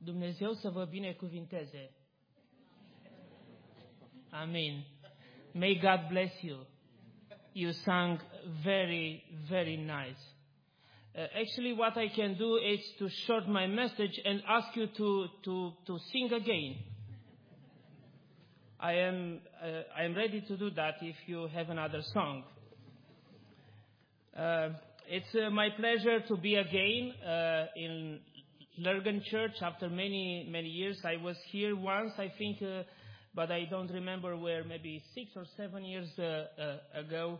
Dumnezeu să vă binecuvinteze. Amen. May God bless you. You sang very, very nice. Actually, what I can do is to short my message and ask you to sing again. I am ready to do that if you have another song. It's my pleasure to be again in Lurgan Church after many years. I was here once, I think, but I don't remember where. Maybe 6 or 7 years ago.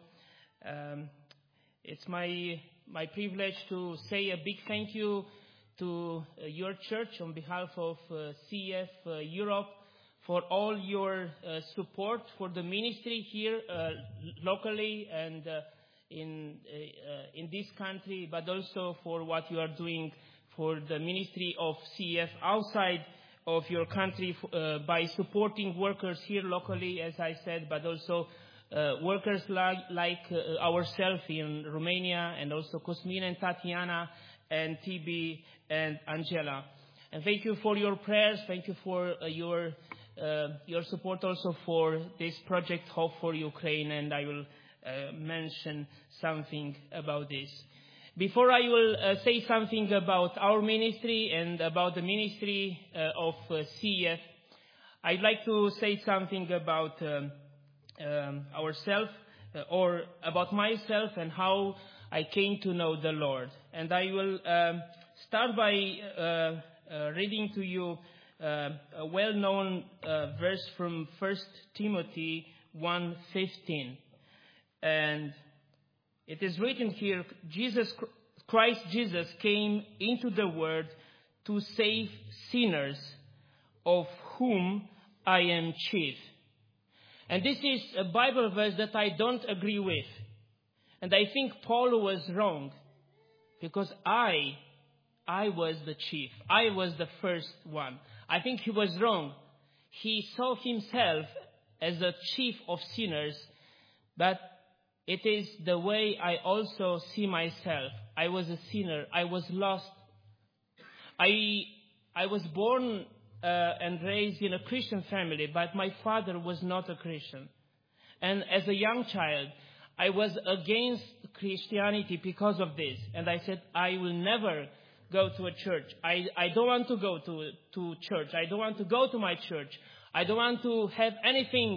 It's my privilege to say a big thank you to your church on behalf of CEF Europe for all your support for the ministry here locally and in this country, but also for what you are doing for the ministry of CEF outside of your country by supporting workers here locally, as I said, but also workers like ourselves in Romania, and also Cosmin and Tatiana and TB and Angela. And thank you for your prayers. Thank you for your support also for this project, Hope for Ukraine, and I will mention something about this. Before I will say something about our ministry and about the ministry of CEF, I'd like to say something about ourselves or about myself and how I came to know the Lord. And I will start by reading to you a well-known verse from 1 Timothy 1:15. And it is written here, Christ Jesus came into the world to save sinners, of whom I am chief. And this is a Bible verse that I don't agree with. And I think Paul was wrong, because I was the chief. I was the first one. I think he was wrong. He saw himself as a chief of sinners, but it is the way I also see myself. I was a sinner. I was lost. I was born and raised in a Christian family, but my father was not a Christian. And as a young child, I was against Christianity because of this. And I said, I will never go to a church. I don't want to go to church. I don't want to go to my church. I don't want to have anything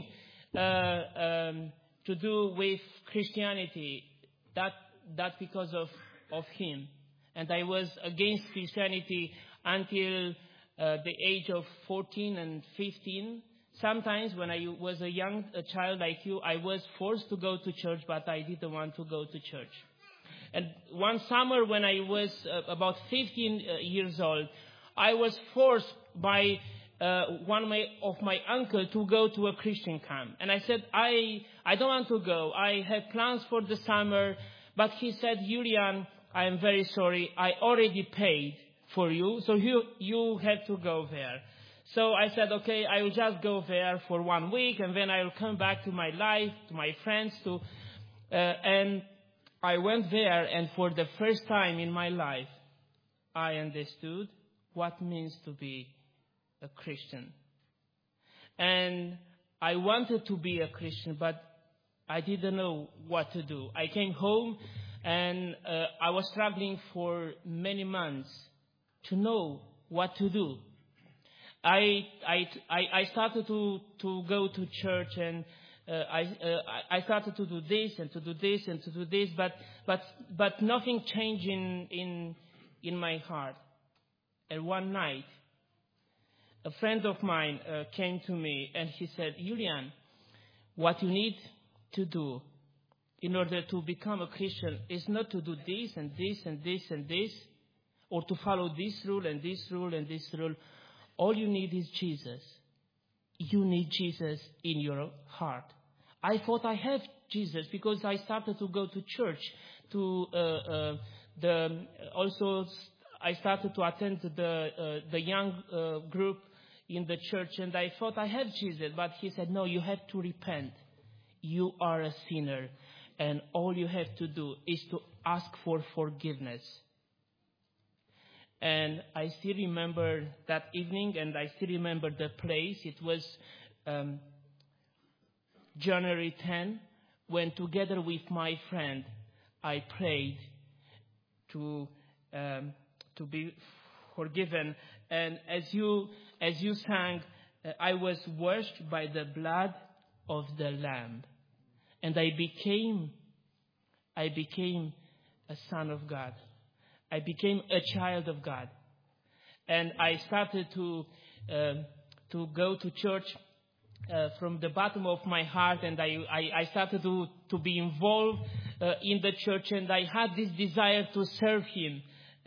to do with Christianity. That because of him. And I was against Christianity until the age of 14 and 15. Sometimes when I was a child like you, I was forced to go to church, but I didn't want to go to church. And one summer when I was about 15 years old, I was forced by one of my uncle to go to a Christian camp. And I said, I don't want to go. I had plans for the summer. But he said, Julian, I am very sorry. I already paid for you, so you have to go there. So I said, okay, I will just go there for 1 week, and then I will come back to my life, to my friends. And I went there, and for the first time in my life, I understood what it means to be a Christian. And I wanted to be a Christian, but I didn't know what to do. I came home, and I was struggling for many months to know what to do. I started to go to church, and I started to do this and to do this and to do this, but nothing changed in my heart. And one night, a friend of mine came to me and he said, Julian, what you need to do in order to become a Christian is not to do this and this and this and this, or to follow this rule and this rule and this rule. All you need is Jesus. You need Jesus in your heart. I thought I have Jesus because I started to go to church. Also, I started to attend the young group in the church, and I thought I have Jesus. But he said, no, you have to repent. You are a sinner, and all you have to do is to ask for forgiveness. And I still remember that evening, and I still remember the place. It was January 10, when together with my friend, I prayed to be forgiven. And as you sang, I was washed by the blood of the Lamb, and I became a son of God. I became a child of God, and I started to go to church from the bottom of my heart, and I started to be involved in the church, and I had this desire to serve Him.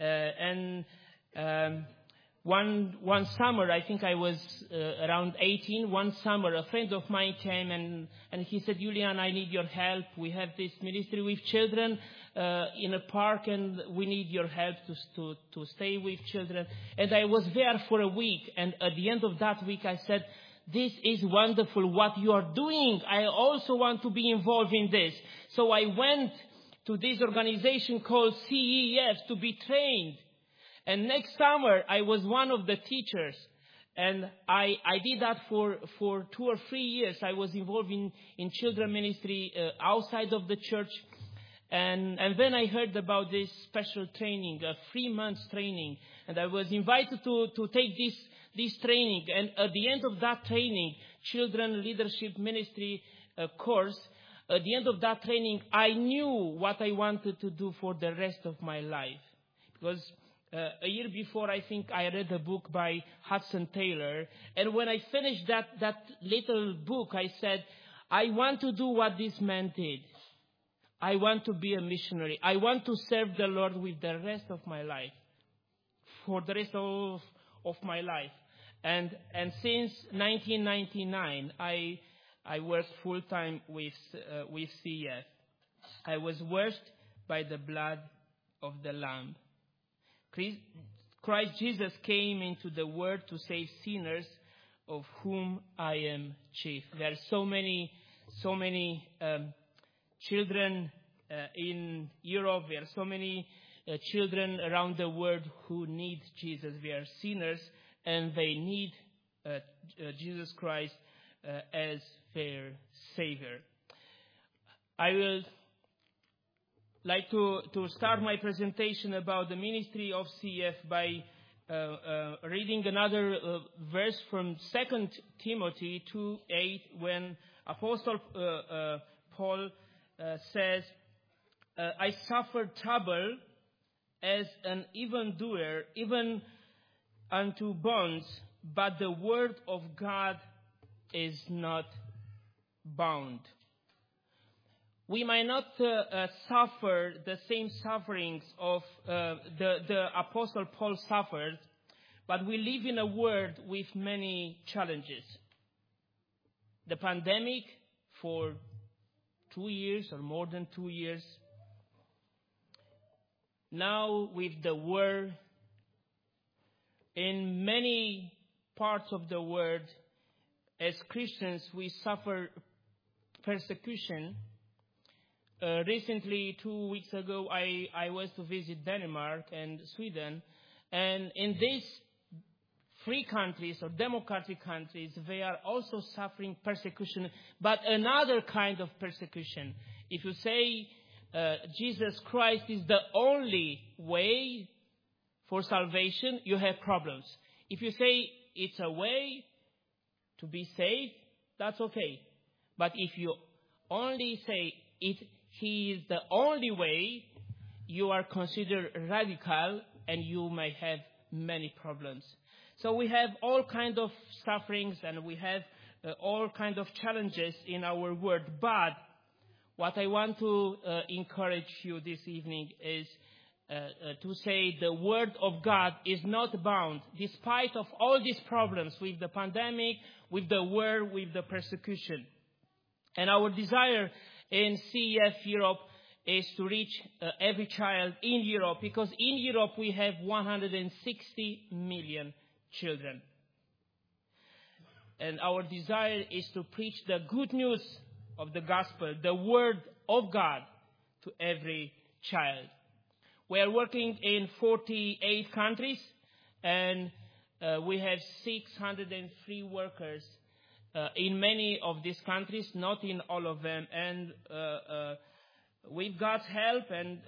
One summer, I think I was around 18, one summer, a friend of mine came and he said, Julian, I need your help. We have this ministry with children in a park, and we need your help to stay with children. And I was there for a week, and at the end of that week I said, this is wonderful what you are doing. I also want to be involved in this. So I went to this organization called CEF to be trained. And next summer, I was one of the teachers, and I did that for 2 or 3 years. I was involved in children ministry outside of the church, and then I heard about this special training, a 3-month training, and I was invited to take this training. And at the end of that training, children leadership ministry course, at the end of that training, I knew what I wanted to do for the rest of my life, because a year before, I think I read a book by Hudson Taylor. And when I finished that little book, I said, I want to do what this man did. I want to be a missionary. I want to serve the Lord with the rest of my life, for the rest of my life. And since 1999, I worked full-time with CEF. I was washed by the blood of the Lamb. Christ Jesus came into the world to save sinners, of whom I am chief. There are so many children in Europe. There are so many children around the world who need Jesus. They are sinners, and they need Jesus Christ as their Savior. I will like to start my presentation about the ministry of CEF by reading another verse from 2 Timothy 2:8, when Apostle Paul says, I suffered trouble as an evildoer, even unto bonds, but the word of God is not bound. We might not suffer the same sufferings of the Apostle Paul suffered, but we live in a world with many challenges. The pandemic for 2 years or more than 2 years. Now with the war in many parts of the world, as Christians, we suffer persecution. Recently, 2 weeks ago, I was to visit Denmark and Sweden. And in these free countries or democratic countries, they are also suffering persecution, but another kind of persecution. If you say Jesus Christ is the only way for salvation, you have problems. If you say it's a way to be saved, that's okay. But if you only say He is the only way, you are considered radical, and you may have many problems. So we have all kinds of sufferings, and we have all kinds of challenges in our world. But what I want to encourage you this evening is to say the Word of God is not bound, despite of all these problems with the pandemic, with the war, with the persecution. And our desire in CEF Europe is to reach every child in Europe, because in Europe we have 160 million children. And our desire is to preach the good news of the gospel, the Word of God, to every child. We are working in 48 countries, and we have 603 workers in many of these countries, not in all of them. And with God's help and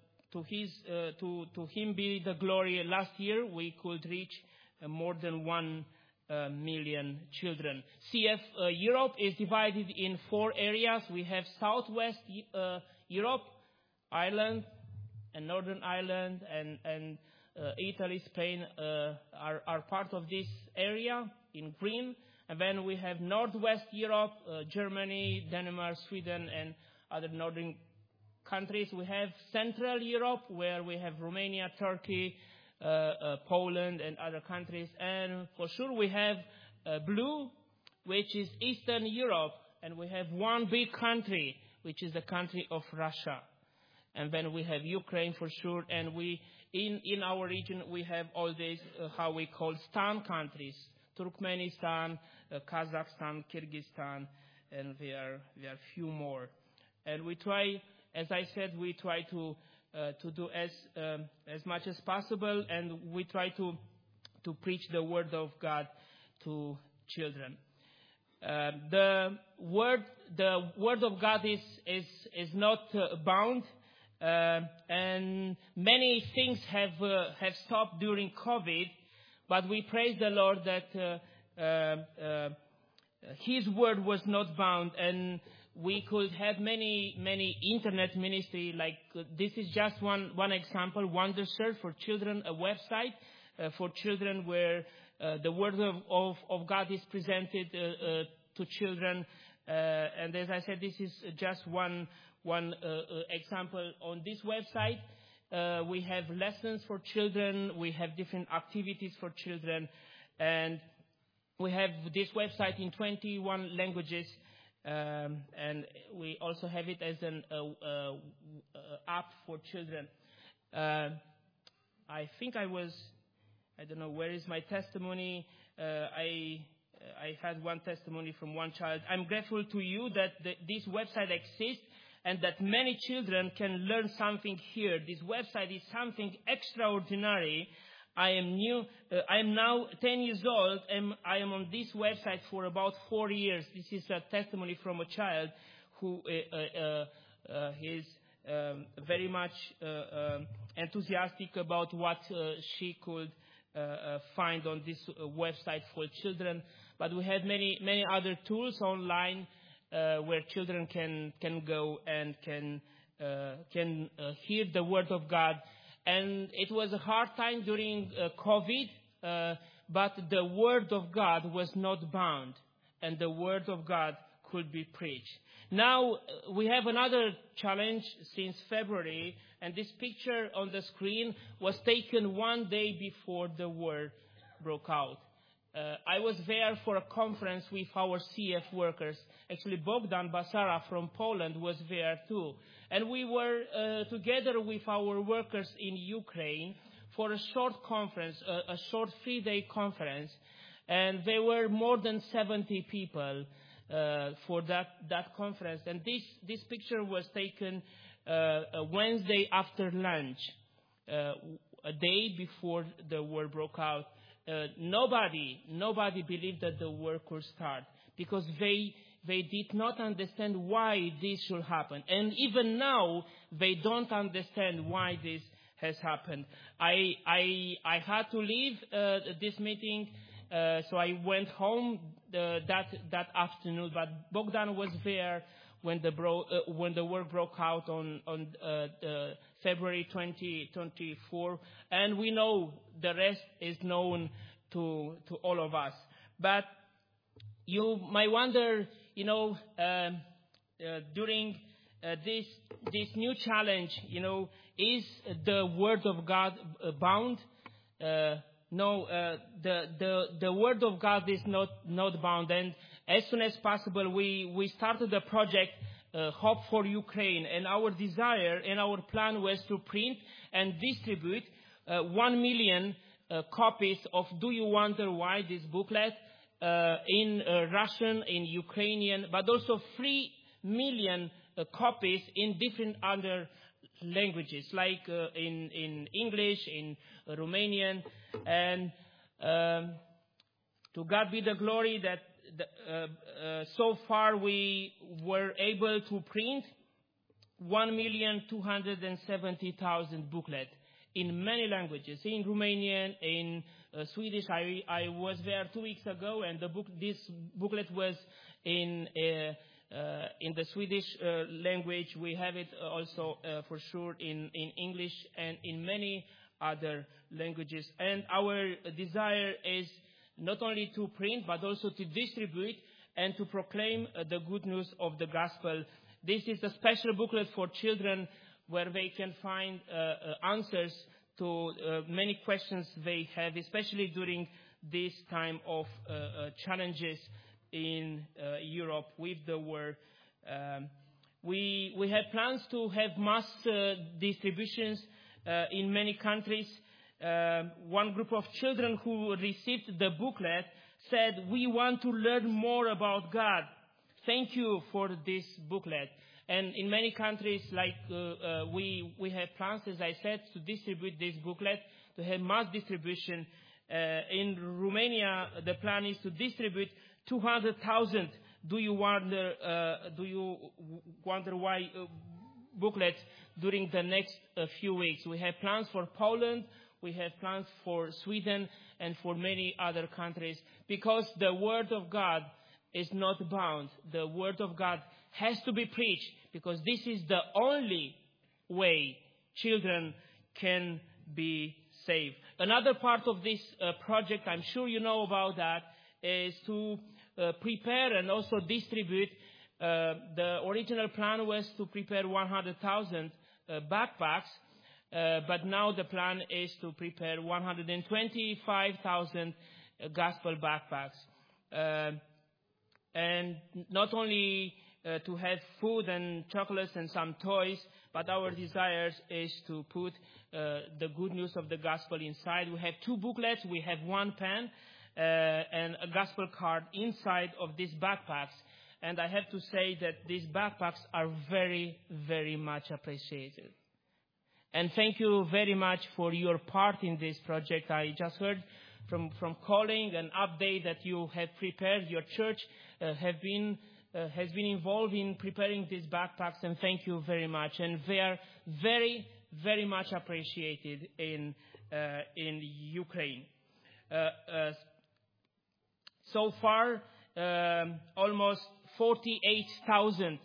to Him be the glory, last year we could reach more than 1 million children. CF Europe is divided in 4 areas. We have Southwest Europe, Ireland, and Northern Ireland, and Italy, Spain are part of this area in green. And then we have Northwest Europe, Germany, Denmark, Sweden, and other northern countries. We have Central Europe, where we have Romania, Turkey, Poland, and other countries. And for sure we have blue, which is Eastern Europe, and we have one big country, which is the country of Russia. And then we have Ukraine for sure, and we in our region we have all these how we call Stan countries: Turkmenistan, Kazakhstan, Kyrgyzstan, and there are few more. And we try, as I said, we try to do as much as possible, and we try to preach the word of God to children. The word of God is not bound. And many things have stopped during COVID, but we praise the Lord that His word was not bound, and we could have many internet ministry. Like this is just one example. WonderSearch for children, a website for children where the word of God is presented to children. And as I said, this is just one example. On this website, we have lessons for children, we have different activities for children, and we have this website in 21 languages, and we also have it as an app for children. I think I don't know, where is my testimony? I had one testimony from one child. I'm grateful to you that this website exists, and that many children can learn something here. This website is something extraordinary. I am now 10 years old, and I am on this website for about 4 years. This is a testimony from a child who is very much enthusiastic about what she could find on this website for children. But we have many other tools online where children can go and can hear the word of God. And it was a hard time during COVID, but the word of God was not bound, and the word of God could be preached. Now we have another challenge since February, and this picture on the screen was taken one day before the war broke out. I was there for a conference with our CF workers. Actually, Bogdan Basara from Poland was there too. And we were together with our workers in Ukraine for a short conference, a short 3-day conference. And there were more than 70 people for that conference. And this picture was taken a Wednesday after lunch, a day before the war broke out. Nobody believed that the war could start, because they did not understand why this should happen. And even now, they don't understand why this has happened. I had to leave this meeting, so I went home that afternoon. But Bogdan was there when the war broke out on February 2024, and we know the rest is known to all of us. But you might wonder, during this new challenge, is the word of God bound? No, the word of God is not bound. And as soon as possible, we started the project Hope for Ukraine, and our desire and our plan was to print and distribute 1 million copies of Do You Wonder Why, this booklet, in Russian, in Ukrainian, but also 3 million copies in different other languages, like in English, in Romanian, and to God be the glory that so far we were able to print 1,270,000 booklets in many languages, in Romanian, in Swedish. I was there 2 weeks ago, and this booklet was in the Swedish language. We have it also for sure in English and in many other languages. And our desire is not only to print, but also to distribute and to proclaim the good news of the gospel. This is a special booklet for children where they can find answers to many questions they have, especially during this time of challenges in Europe with the war. We have plans to have mass distributions in many countries. One group of children who received the booklet said, "We want to learn more about God. Thank you for this booklet." And in many countries, like we have plans, as I said, to distribute this booklet, to have mass distribution. In Romania, the plan is to distribute 200,000. Do you wonder why booklets during the next few weeks? We have plans for Poland, we have plans for Sweden, and for many other countries, because the Word of God is not bound. The Word of God has to be preached, because this is the only way children can be saved. Another part of this project, I'm sure you know about that, is to prepare and also distribute. The original plan was to prepare 100,000 backpacks, but now the plan is to prepare 125,000 gospel backpacks. And not only to have food and chocolates and some toys, but our desire is to put the good news of the gospel inside. We have 2 booklets, we have 1 pen, and a gospel card inside of these backpacks. And I have to say that these backpacks are very, very much appreciated. And thank you very much for your part in this project. I just heard from Colin an update that you have prepared. Your church has been involved in preparing these backpacks, and thank you very much. And they are very, very much appreciated in Ukraine. So far, almost 48,000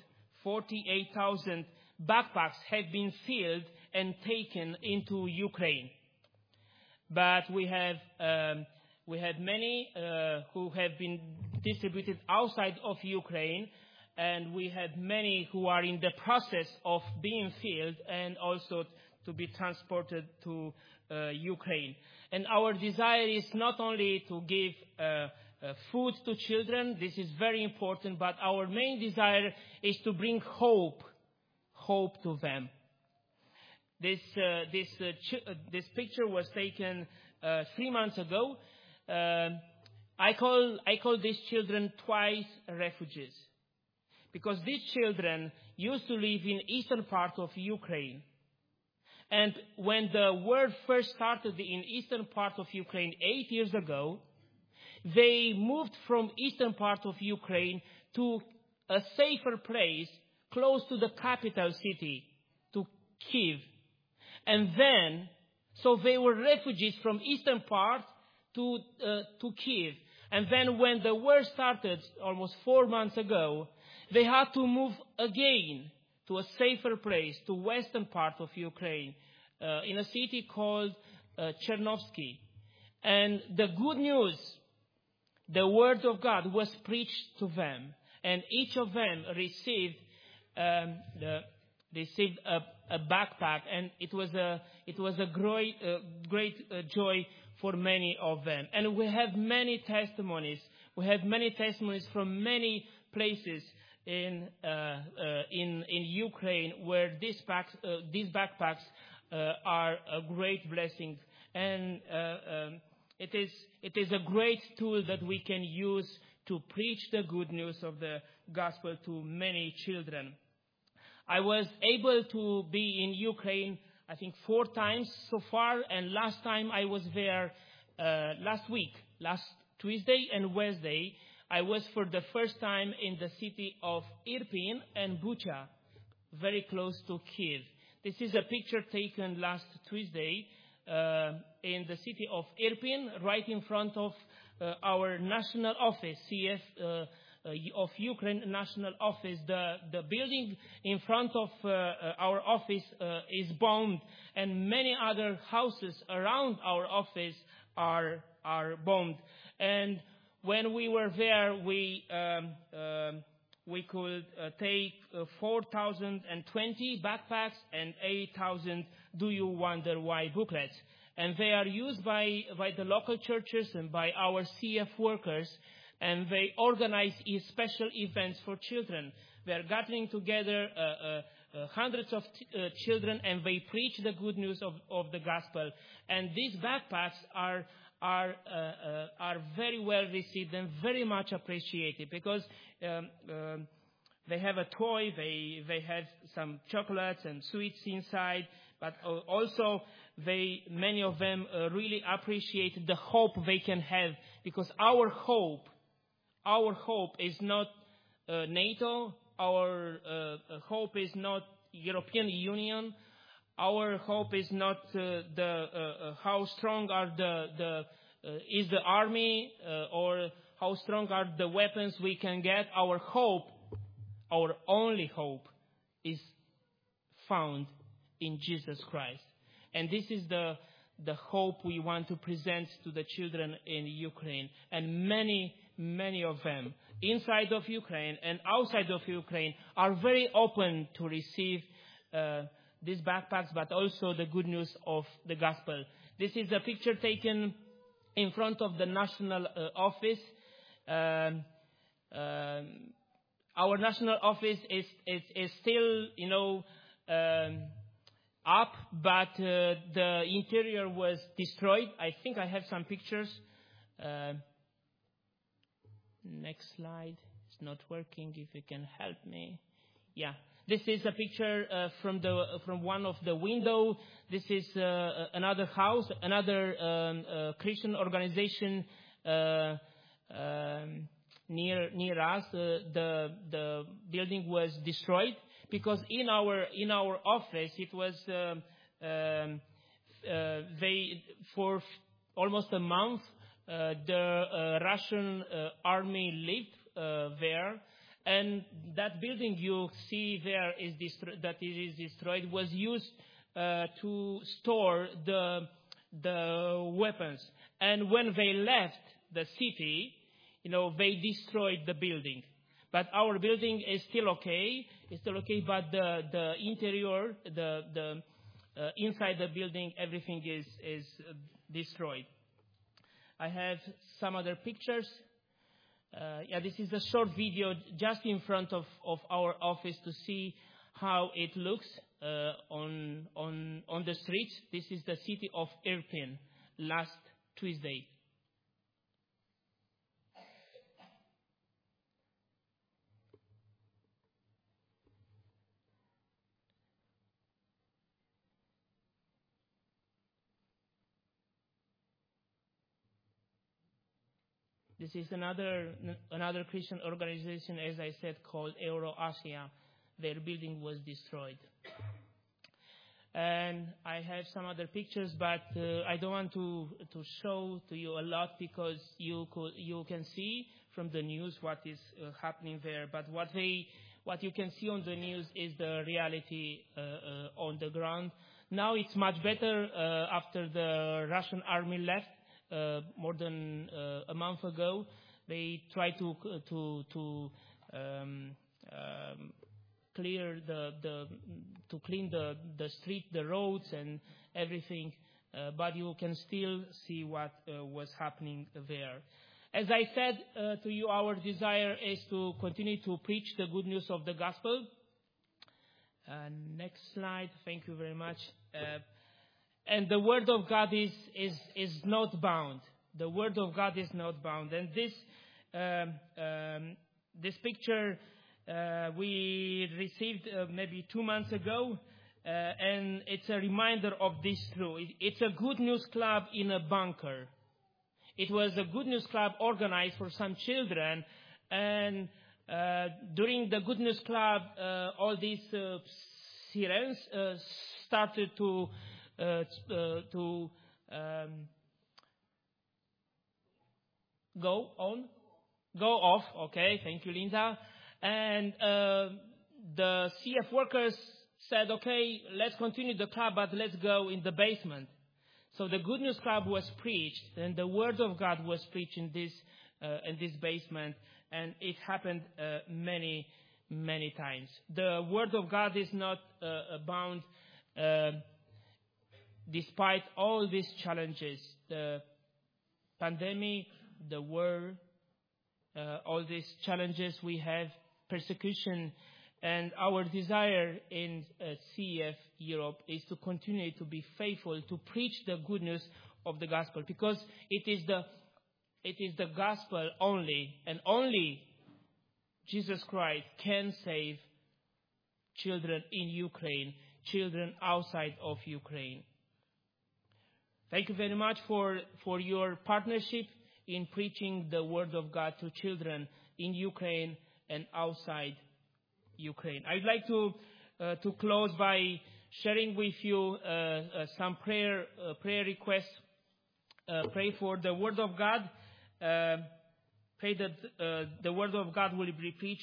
backpacks have been filled and taken into Ukraine. But we have many who have been distributed outside of Ukraine, and we have many who are in the process of being filled and also to be transported to Ukraine. And our desire is not only to give food to children, this is very important, but our main desire is to bring hope to them. This picture was taken 3 months ago. I call these children twice refugees, because these children used to live in eastern part of Ukraine. And when the war first started in eastern part of Ukraine 8 years ago, they moved from eastern part of Ukraine to a safer place close to the capital city, to Kyiv. And then, so they were refugees from eastern part to Kyiv. And then when the war started almost 4 months ago, they had to move again to a safer place, to western part of Ukraine, in a city called Chernovsky. And the good news, the word of God was preached to them, and each of them received a backpack, and it was a great joy for many of them. And we have many testimonies. We have many testimonies from many places in Ukraine where these backpacks are a great blessing, and it is a great tool that we can use to preach the good news of the gospel to many children. I was able to be in Ukraine, I think 4 times so far, and last time I was there last week, last Tuesday and Wednesday. I was for the first time in the city of Irpin and Bucha, very close to Kiev. This is a picture taken last Tuesday in the city of Irpin, right in front of our national office, CF of Ukraine national office. The building in front of our office is bombed, and many other houses around our office are bombed. And when we were there, we could take 4,020 backpacks and 8,000 Do You Wonder Why booklets. And they are used by the local churches and by our CF workers, and they organize special events for children. They are gathering together hundreds of children, and they preach the good news of the gospel. And these backpacks are very well received and very much appreciated, because they have a toy, they have some chocolates and sweets inside, but also many of them really appreciate the hope they can have, because our hope is not NATO, our hope is not European Union. Our hope is not how strong is the army or how strong are the weapons we can get. Our hope, our only hope, is found in Jesus Christ. And this is the hope we want to present to the children in Ukraine. And many of them, inside of Ukraine and outside of Ukraine, are very open to receive these backpacks, but also the good news of the gospel. This is a picture taken in front of the national office. Our national office is still, up, but the interior was destroyed. I think I have some pictures. Next slide. It's not working. If you can help me. Yeah. This is a picture from one of the window. This is another house, another Christian organization near us. The building was destroyed because in our office it was they for almost a month the Russian army lived there. And that building you see there is destroyed was used to store the weapons. And when they left the city, they destroyed the building. But our building is still okay. It's still okay. But the interior, the inside the building, everything is destroyed. I have some other pictures. This is a short video just in front of our office to see how it looks on the streets. This is the city of Irpin last Tuesday. This is another Christian organization, as I said, called EuroAsia. Their building was destroyed. And I have some other pictures, but I don't want to show to you a lot because you can see from the news what is happening there. But what you can see on the news is the reality on the ground. Now it's much better after the Russian army left. More than a month ago, they tried to clean the street, the roads, and everything. But you can still see what was happening there. As I said to you, our desire is to continue to preach the good news of the gospel. Next slide. Thank you very much. And the word of God is not bound. The word of God is not bound. And this picture we received maybe 2 months ago, and it's a reminder of this truth. It's a good news club in a bunker. It was a good news club organized for some children, and during the good news club, all these sirens started to go off. Okay, thank you, Linda. And the CF workers said, okay, let's continue the club, but let's go in the basement. So the Good News Club was preached, and the Word of God was preached in this basement, and it happened many, many times. The Word of God is not bound, despite all these challenges, the pandemic, the war, all these challenges we have, persecution, and our desire in CEF Europe is to continue to be faithful to preach the good news of the gospel, because it is the gospel only, and only Jesus Christ can save children in Ukraine, children outside of Ukraine. Thank you very much for your partnership in preaching the word of God to children in Ukraine and outside Ukraine. I'd like to close by sharing with you some prayer requests. Pray for the Word of God. Pray that the Word of God will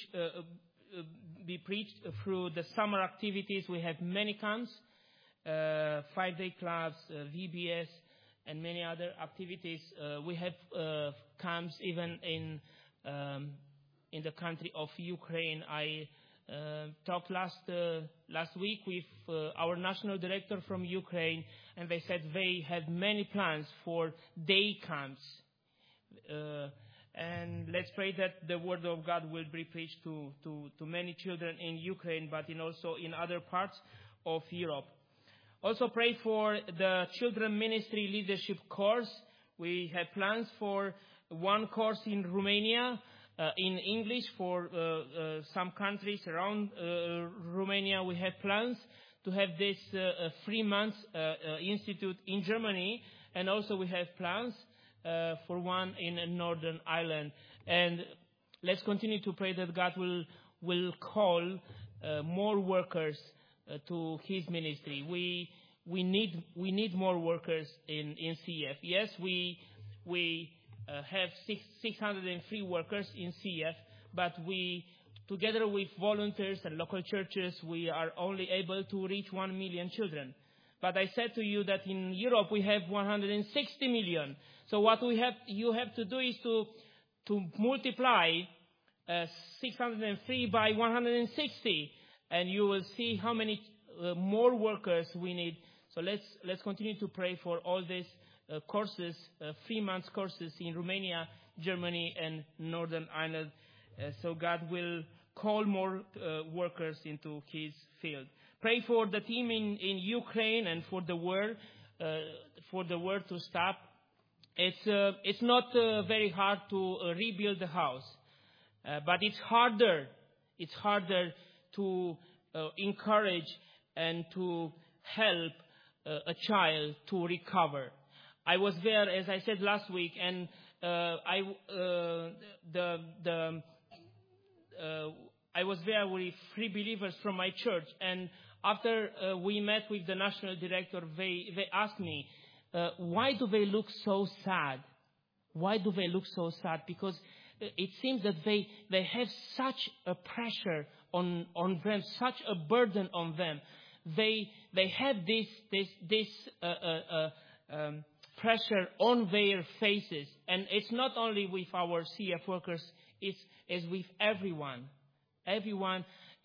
be preached through the summer activities. We have many camps, 5-day clubs, VBS, and many other activities. We have camps even in the country of Ukraine. I talked last week with our national director from Ukraine, and they said they have many plans for day camps. And let's pray that the word of God will be preached to many children in Ukraine, but also in other parts of Europe. Also pray for the Children Ministry Leadership course. We have plans for one course in Romania, in English for some countries around Romania. We have plans to have this 3 months institute in Germany, and also we have plans for one in Northern Ireland. And let's continue to pray that God will call more workers to His ministry. We need more workers in CF. Yes, we have 603 workers in CF, but we, together with volunteers and local churches, we are only able to reach 1 million children. But I said to you that in Europe we have 160 million. So what you have to do is to multiply 603 by 160, and you will see how many more workers we need. So let's continue to pray for all these courses, 3 months courses in Romania, Germany, and Northern Ireland, so God will call more workers into His field. Pray for the team in Ukraine and for the war to stop. It's not very hard to rebuild the house, but it's harder. It's harder to encourage and to help a child to recover. I was there, as I said last week, and I was there with 3 believers from my church, and after we met with the national director, they asked me, why do they look so sad? Why do they look so sad? Because it seems that they have such a pressure on them, such a burden on them. They have this pressure on their faces, and it's not only with our CF workers; it's with everyone. Everyone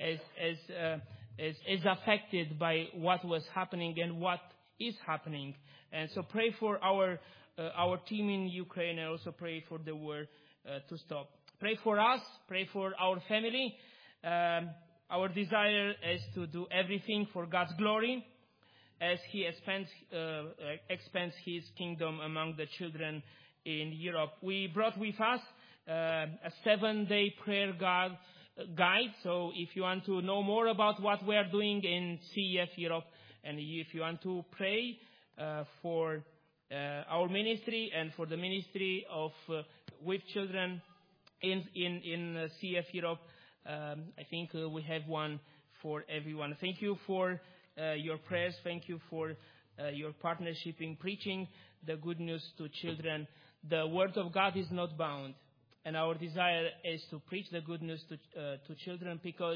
is affected by what was happening and what is happening. And so pray for our team in Ukraine, and also pray for the war to stop. Pray for us. Pray for our family. Our desire is to do everything for God's glory, as He expands His kingdom among the children in Europe. We brought with us a 7-day prayer guide guide. So if you want to know more about what we are doing in CEF Europe, and if you want to pray for our ministry and for the ministry of with children in CEF Europe, I think we have one for everyone. Thank you for your prayers. Thank you for your partnership in preaching the good news to children. The Word of God is not bound, and our desire is to preach the good news to children because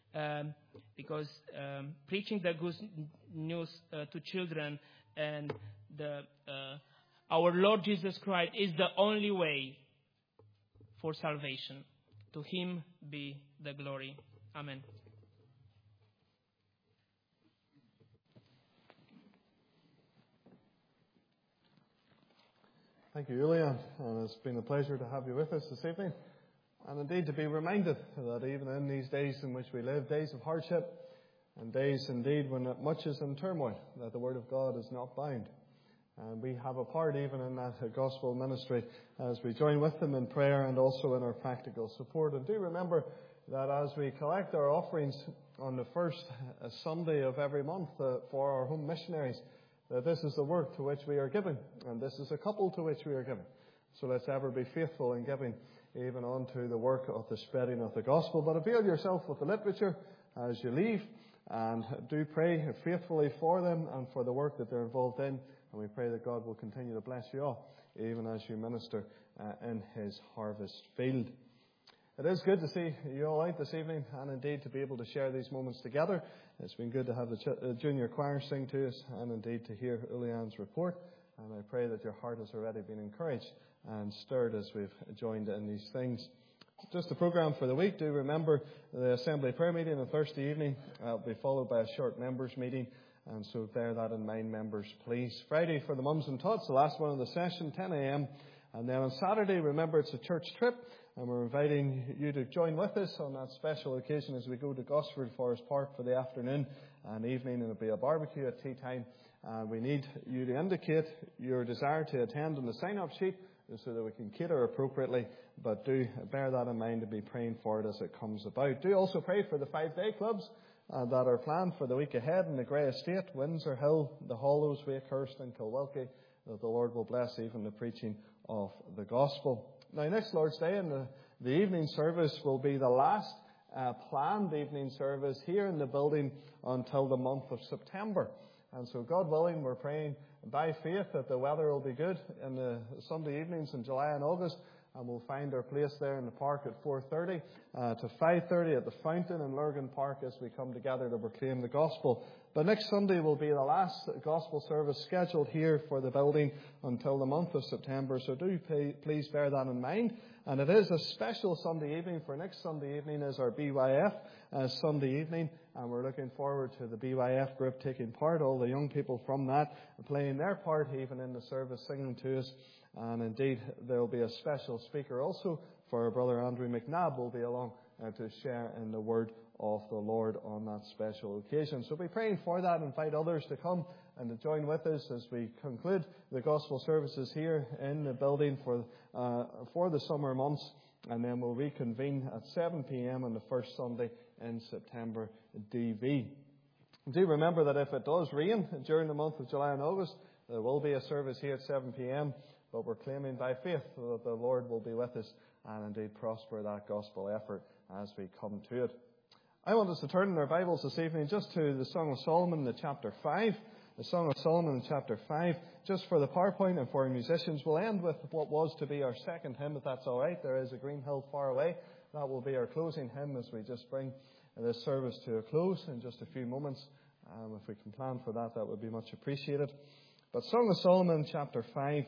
preaching the good news to children and our Lord Jesus Christ is the only way for salvation. To Him be the glory. Amen. Thank you, Julian, and it's been a pleasure to have you with us this evening. And indeed to be reminded that even in these days in which we live, days of hardship, and days indeed when much is in turmoil, that the Word of God is not bound. And we have a part even in that gospel ministry as we join with them in prayer and also in our practical support. And do remember that as we collect our offerings on the first Sunday of every month for our home missionaries, that this is the work to which we are giving, and this is a couple to which we are giving. So let's ever be faithful in giving even unto the work of the spreading of the gospel. But avail yourself with the literature as you leave, and do pray faithfully for them and for the work that they're involved in. And we pray that God will continue to bless you all, even as you minister in His harvest field. It is good to see you all out this evening, and indeed to be able to share these moments together. It's been good to have the junior choir sing to us, and indeed to hear Ulian's report. And I pray that your heart has already been encouraged and stirred as we've joined in these things. Just the programme for the week. Do remember the Assembly Prayer Meeting on Thursday evening. Will be followed by a short members meeting. And so bear that in mind, members, please. Friday for the mums and tots, the last one of the session, 10 a.m. And then on Saturday, remember it's a church trip. And we're inviting you to join with us on that special occasion as we go to Gosford Forest Park for the afternoon and evening. And it'll be a barbecue at tea time. We need you to indicate your desire to attend on the sign-up sheet so that we can cater appropriately. But do bear that in mind to be praying for it as it comes about. Do also pray for the 5-day clubs that are planned for the week ahead in the Grey Estate, Windsor Hill, the Hollows, Wakehurst and Kilwilkie. That the Lord will bless even the preaching of the gospel. Now, next Lord's Day, and the evening service will be the last planned evening service here in the building until the month of September. And so, God willing, we're praying by faith that the weather will be good in the Sunday evenings in July and August, and we'll find our place there in the park at 4:30 to 5:30 at the fountain in Lurgan Park as we come together to proclaim the gospel. But next Sunday will be the last gospel service scheduled here for the building until the month of September. So do please bear that in mind. And it is a special Sunday evening. For next Sunday evening is our BYF Sunday evening. And we're looking forward to the BYF group taking part, all the young people from that playing their part even in the service, singing to us. And indeed, there will be a special speaker also for our brother Andrew McNabb will be along to share in the word of the Lord on that special occasion. So be praying for that. Invite others to come and to join with us as we conclude the gospel services here in the building for the summer months. And then we'll reconvene at 7 p.m. on the first Sunday in September DV. Do remember that if it does rain during the month of July and August, there will be a service here at 7 p.m. But we're claiming by faith that the Lord will be with us and indeed prosper that gospel effort as we come to it. I want us to turn in our Bibles this evening just to the Song of Solomon, the chapter 5. The Song of Solomon, chapter 5. Just for the PowerPoint and for our musicians, we'll end with what was to be our second hymn, if that's all right. There is a green hill far away. That will be our closing hymn as we just bring this service to a close in just a few moments. If we can plan for that, that would be much appreciated. But Song of Solomon, chapter 5.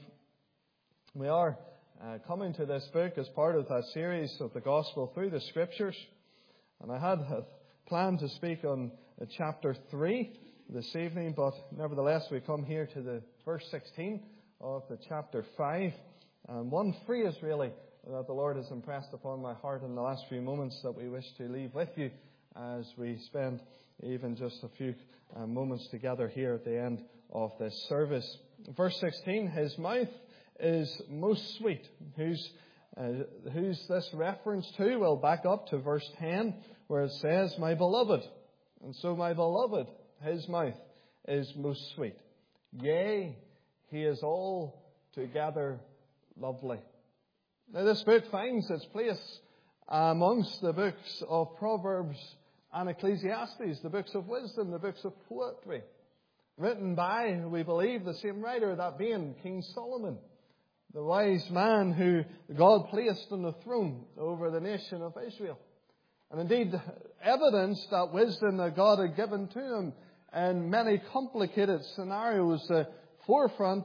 We are coming to this book as part of that series of the Gospel through the Scriptures. And I had planned to speak on chapter 3 this evening, but nevertheless we come here to the verse 16 of the chapter 5. And one phrase really that the Lord has impressed upon my heart in the last few moments that we wish to leave with you as we spend even just a few moments together here at the end of this service. Verse 16, His mouth is most sweet, whose Who's this reference to? Well, back up to verse 10 where it says, my beloved. And so my beloved, his mouth is most sweet. Yea, he is altogether lovely. Now this book finds its place amongst the books of Proverbs and Ecclesiastes, the books of wisdom, the books of poetry, written by, we believe, the same writer, that being King Solomon, the wise man who God placed on the throne over the nation of Israel. And indeed, evidence that wisdom that God had given to him in many complicated scenarios. The forefront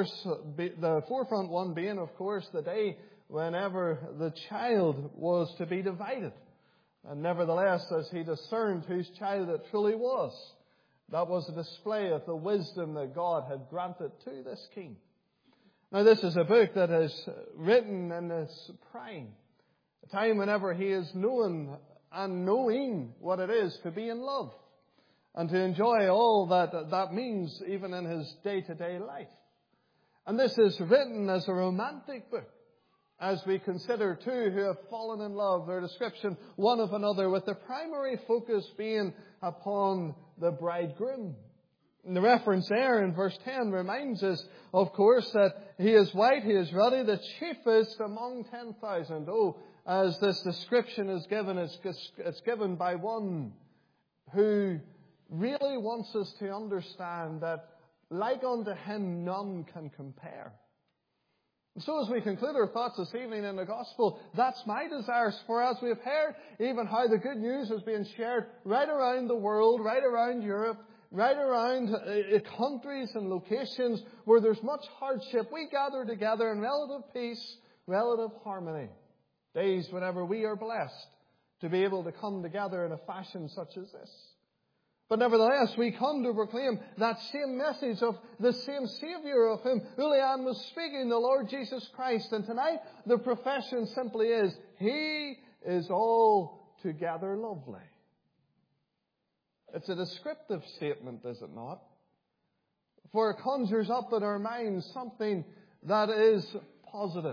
one being, of course, the day whenever the child was to be divided. And nevertheless, as he discerned whose child it truly was, that was a display of the wisdom that God had granted to this king. Now, this is a book that is written in his prime, a time whenever he is knowing what it is to be in love and to enjoy all that means even in his day-to-day life. And this is written as a romantic book, as we consider two who have fallen in love, their description one of another, with the primary focus being upon the bridegroom. And the reference there in verse 10 reminds us, of course, that he is white, he is ruddy, the chiefest among 10,000. Oh, as this description is given, it's given by one who really wants us to understand that like unto him none can compare. And so as we conclude our thoughts this evening in the Gospel, that's my desire. For as we have heard even how the good news is being shared right around the world, right around Europe, right around countries and locations where there's much hardship, we gather together in relative peace, relative harmony. Days whenever we are blessed to be able to come together in a fashion such as this. But nevertheless, we come to proclaim that same message of the same Saviour of whom Ulian was speaking, the Lord Jesus Christ. And tonight, the profession simply is, He is altogether lovely. It's a descriptive statement, is it not? For it conjures up in our minds something that is positive.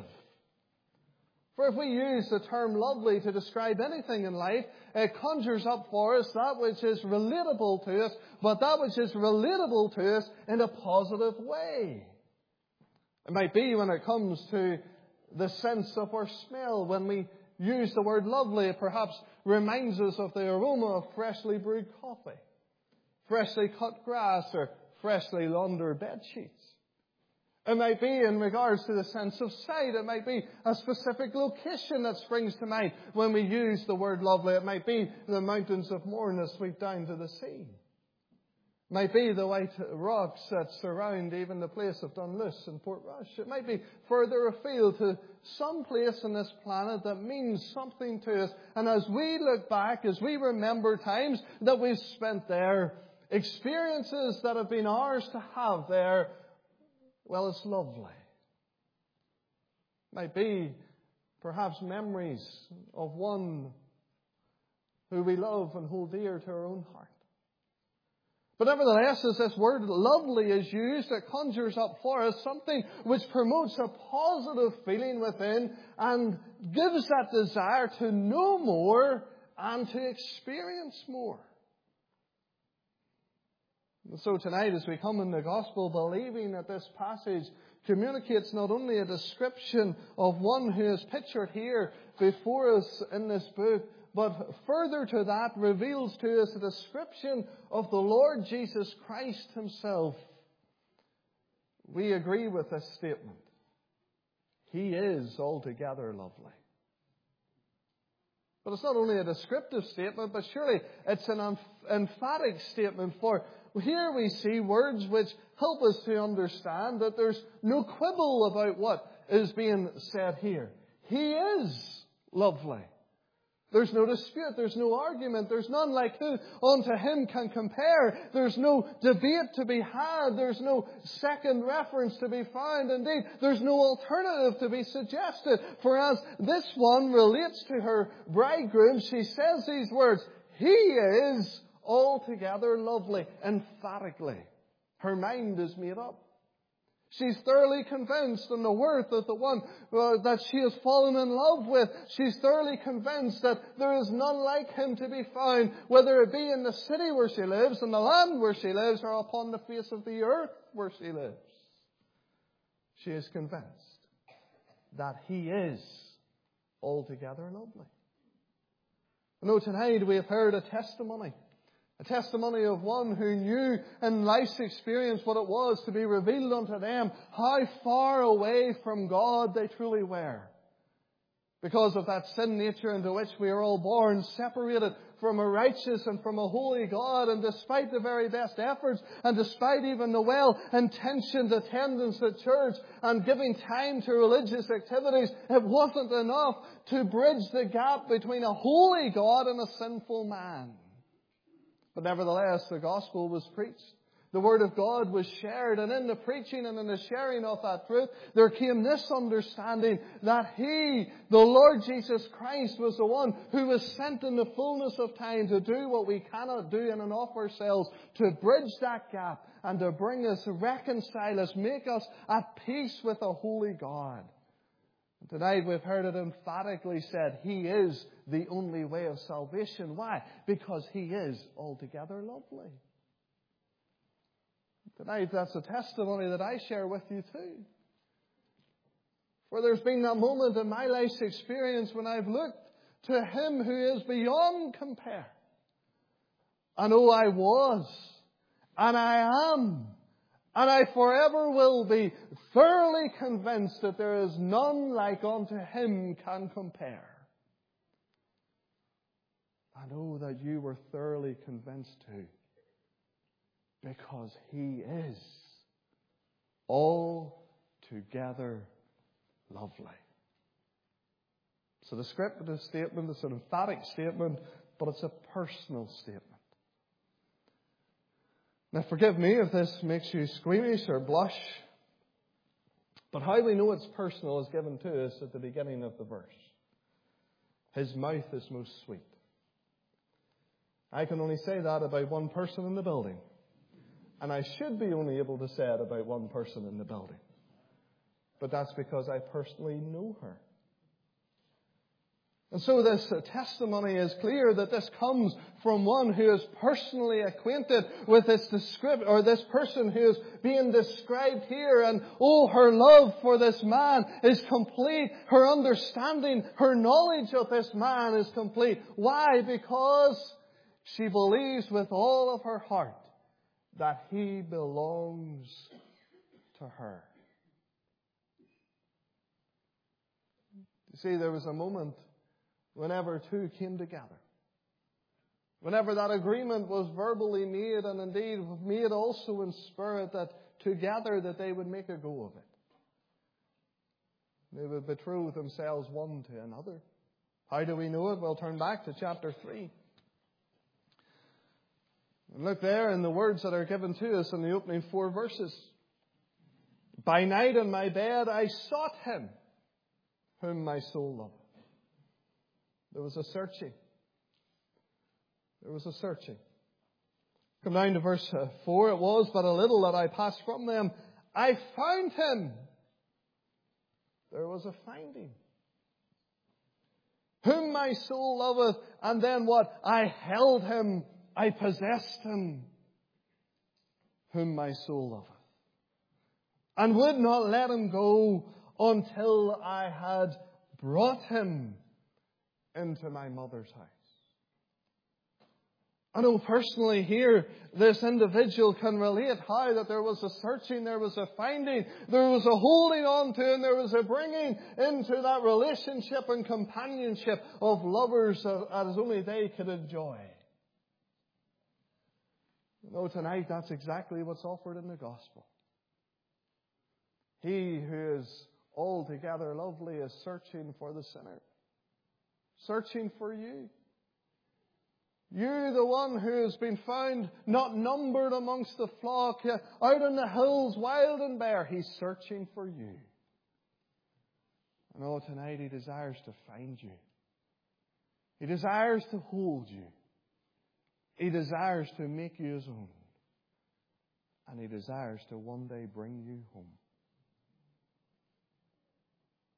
For if we use the term lovely to describe anything in life, it conjures up for us that which is relatable to us, but that which is relatable to us in a positive way. It might be when it comes to the sense of our smell. When we use the word lovely, it perhaps reminds us of the aroma of freshly brewed coffee, freshly cut grass, or freshly laundered bed sheets. It might be in regards to the sense of sight. It might be a specific location that springs to mind when we use the word lovely. It might be the mountains of Mourne that sweep down to the sea. It might be the white rocks that surround even the place of Dunluce and Portrush. It might be further afield to some place on this planet that means something to us. And as we look back, as we remember times that we've spent there, experiences that have been ours to have there, well, it's lovely. It might be perhaps memories of one who we love and hold dear to our own heart. But nevertheless, as this word lovely is used, it conjures up for us something which promotes a positive feeling within and gives that desire to know more and to experience more. And so tonight, as we come in the Gospel, believing that this passage communicates not only a description of one who is pictured here before us in this book, but further to that reveals to us a description of the Lord Jesus Christ Himself. We agree with this statement. He is altogether lovely. But it's not only a descriptive statement, but surely it's an emphatic statement. For here we see words which help us to understand that there's no quibble about what is being said here. He is lovely. There's no dispute. There's no argument. There's none like who unto Him can compare. There's no debate to be had. There's no second reference to be found. Indeed, there's no alternative to be suggested. For as this one relates to her bridegroom, she says these words, He is altogether lovely, emphatically. Her mind is made up. She's thoroughly convinced in the worth of the one that she has fallen in love with. She's thoroughly convinced that there is none like him to be found, whether it be in the city where she lives, in the land where she lives, or upon the face of the earth where she lives. She is convinced that he is altogether lovely. No, tonight we have heard a testimony of one who knew in life's experience what it was to be revealed unto them, how far away from God they truly were. Because of that sin nature into which we are all born, separated from a righteous and from a holy God, and despite the very best efforts, and despite even the well-intentioned attendance at church and giving time to religious activities, it wasn't enough to bridge the gap between a holy God and a sinful man. But nevertheless, the gospel was preached. The Word of God was shared, and in the preaching and in the sharing of that truth, there came this understanding that He, the Lord Jesus Christ, was the one who was sent in the fullness of time to do what we cannot do in and of ourselves, to bridge that gap and to bring us, reconcile us, make us at peace with a holy God. And tonight we've heard it emphatically said, He is the only way of salvation. Why? Because He is altogether lovely. Tonight, that's a testimony that I share with you too. For there's been that moment in my life's experience when I've looked to Him who is beyond compare. And I was, and I am, and I forever will be thoroughly convinced that there is none like unto Him can compare. I know that you were thoroughly convinced too. Because He is altogether lovely. So the descriptive statement is an emphatic statement, but it's a personal statement. Now forgive me if this makes you squeamish or blush, but how we know it's personal is given to us at the beginning of the verse. His mouth is most sweet. I can only say that about one person in the building. And I should be only able to say it about one person in the building. But that's because I personally know her. And so this testimony is clear that this comes from one who is personally acquainted with this this person who is being described here. And her love for this man is complete. Her understanding, her knowledge of this man is complete. Why? Because she believes with all of her heart that he belongs to her. You see, there was a moment whenever two came together. Whenever that agreement was verbally made, and indeed made also in spirit, that together that they would make a go of it. They would betroth themselves one to another. How do we know it? Well, turn back to chapter 3. And look there in the words that are given to us in the opening 4 verses. By night in my bed I sought Him, whom my soul loveth. There was a searching. There was a searching. Come down to verse 4. It was but a little that I passed from them. I found Him. There was a finding. Whom my soul loveth. And then what? I held Him. I possessed Him, whom my soul loveth, and would not let Him go until I had brought Him into my mother's house. I know personally here, this individual can relate how that there was a searching, there was a finding, there was a holding on to, and there was a bringing into that relationship and companionship of lovers as only they could enjoy. No, tonight that's exactly what's offered in the gospel. He who is altogether lovely is searching for the sinner. Searching for you. You, the one who has been found not numbered amongst the flock, out in the hills, wild and bare. He's searching for you. And oh, tonight He desires to find you. He desires to hold you. He desires to make you His own. And He desires to one day bring you home.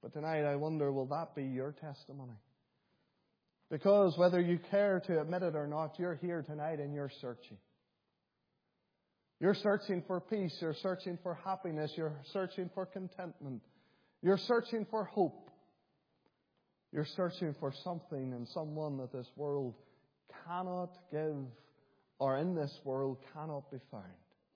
But tonight I wonder, will that be your testimony? Because whether you care to admit it or not, you're here tonight and you're searching. You're searching for peace. You're searching for happiness. You're searching for contentment. You're searching for hope. You're searching for something and someone that this world cannot give, or in this world cannot be found.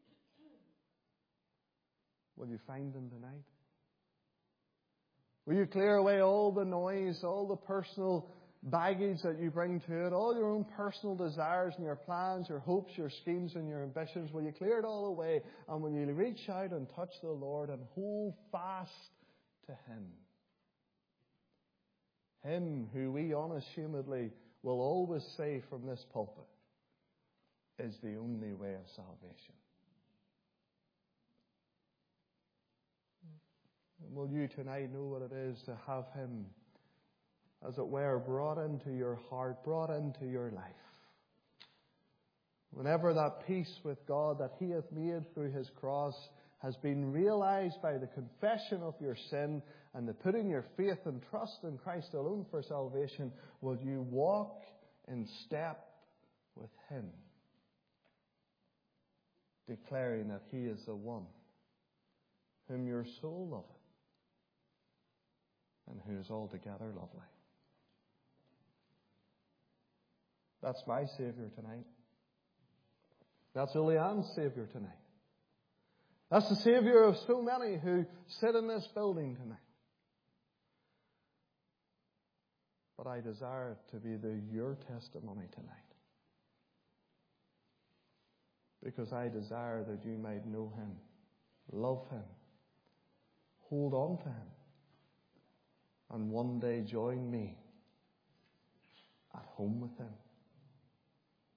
Will you find them tonight? Will you clear away all the noise, all the personal baggage that you bring to it, all your own personal desires and your plans, your hopes, your schemes and your ambitions? Will you clear it all away? And will you reach out and touch the Lord and hold fast to Him? Him who we unashamedly will always say from this pulpit is the only way of salvation. And will you tonight know what it is to have Him, as it were, brought into your heart, brought into your life? Whenever that peace with God that He hath made through His cross has been realized by the confession of your sin and the putting your faith and trust in Christ alone for salvation, will you walk in step with Him, declaring that He is the one whom your soul loveth and who is altogether lovely? That's my Saviour tonight. That's Uliane's Saviour tonight. That's the Saviour of so many who sit in this building tonight. But I desire it to be your testimony tonight. Because I desire that you might know Him, love Him, hold on to Him, and one day join me at home with Him.